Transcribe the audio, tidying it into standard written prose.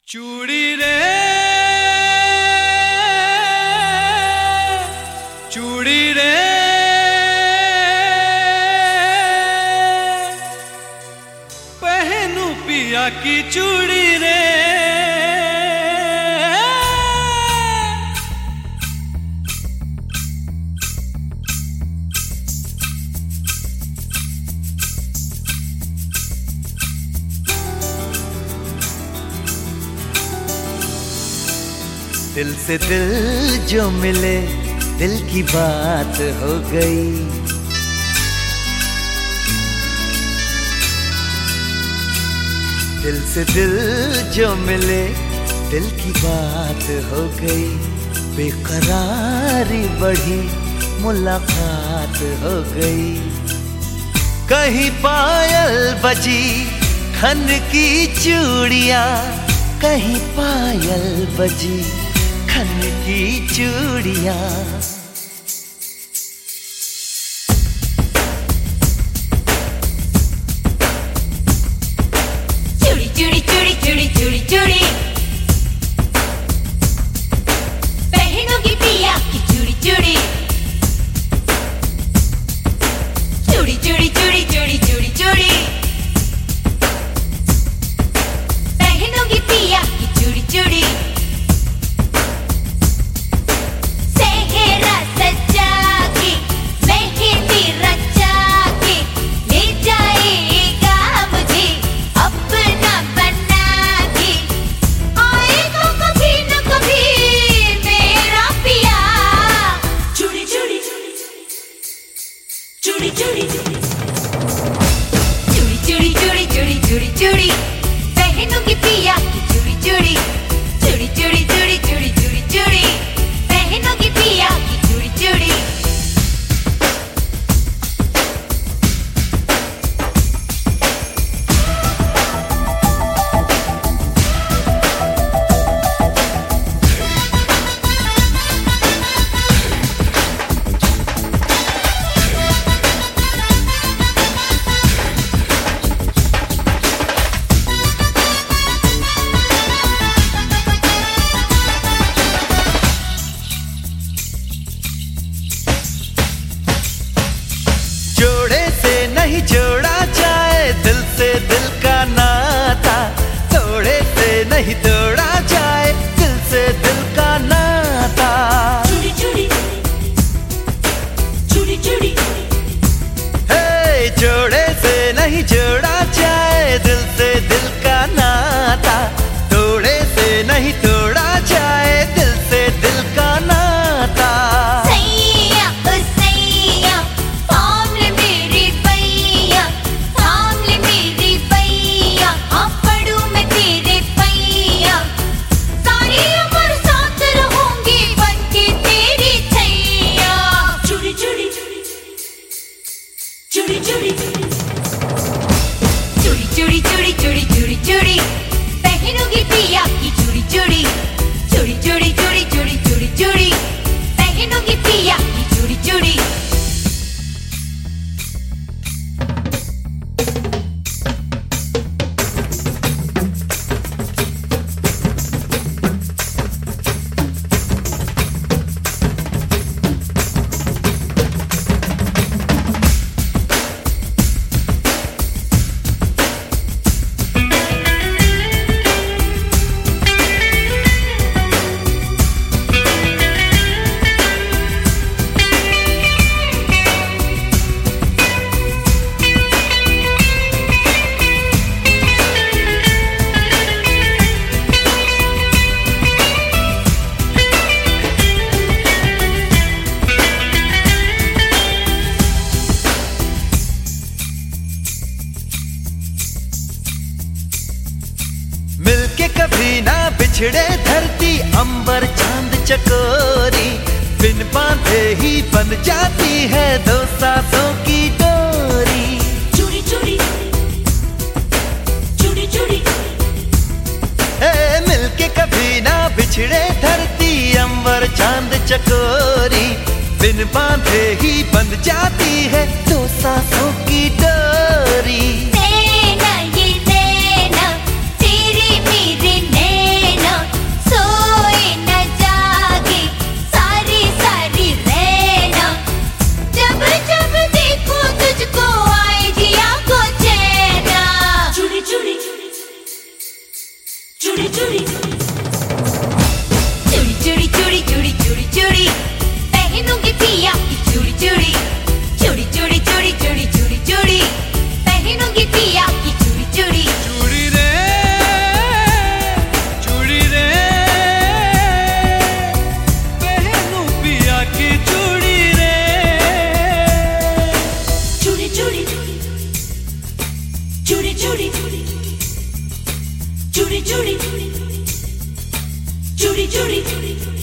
चूड़ी रे चूड़ी रे पहनू पिया की चूड़ी रे। दिल से दिल जो मिले दिल की बात हो गई। दिल से दिल जो मिले दिल की बात हो गई। बेकरारी बढ़ी मुलाकात हो गई। कहीं पायल बजी खन की चूड़ियां, कहीं पायल बजी खन की चूड़ियां। चूड़ी चूड़ी चूड़ी चूड़ी चूड़ी चूड़ी पहनोगी पिया की चूड़ी चूड़ी। चूड़ी चूड़ी चूड़ी चूड़ी चूड़ी चूड़ी पहनोगी पिया की चूड़ी चूड़ी। चूड़ी चूड़ी चूड़ी चूड़ी चूड़ी चूड़ी चूड़ी पहनूंगी पिया की चूड़ी चूड़ी। चूड़ी चूड़ी चूड़ी चूड़ी चूड़ी चूड़ी पहनूंगी पिया की चूड़ी चूड़ी। नहीं जोड़ा जाए दिल से दिल का नाता, तोड़े से नहीं तोड़ा जाए दिल से दिल का नाता। चूड़ी चूड़ी चूड़ी चूड़ी हे जोड़े से नहीं जोड़ा जाए दिल से दिल का नाता, तोड़े से नहीं तोड़ा जाए दिल से दिल का नाता। चूड़ी चूड़ी चूड़ी चूड़ी चूड़ी चूड़ी चूड़ी पहनूंगी पिया की चूड़ी चूड़ी। चूड़ी चूड़ी चूड़ी चूड़ी चूड़ी चूड़ी पहनूंगी पिया की चूड़ी चूड़ी। मिलके कभी ना बिछड़े धरती अंबर चांद चकोरी, बिन बांधे ही बन जाती है दो सांसों की डोरी। चूड़ी चूड़ी चूड़ी चूड़ी मिलके कभी ना बिछड़े धरती अंबर चांद चकोरी, बिन बांधे ही बन जाती है दो सांसों की डोरी। नैना ये नैना तेरे मेरे नैना चूड़ी चूड़ी चूड़ी चूड़ी चूड़ी चूड़ी चूड़ी चूड़ी पहनूंगी पिया की चूड़ी चूड़ी चूड़ी चूड़ी चूड़ी चूड़ी चूड़ी चूड़ी पहनूंगी पिया की चूड़ी चूड़ी चूड़ी रे पहनू पिया की चूड़ी रे चूड़ी चूड़ी चूड़ी चूड़ी चूड़ी चूड़ी चूड़ी चूड़ी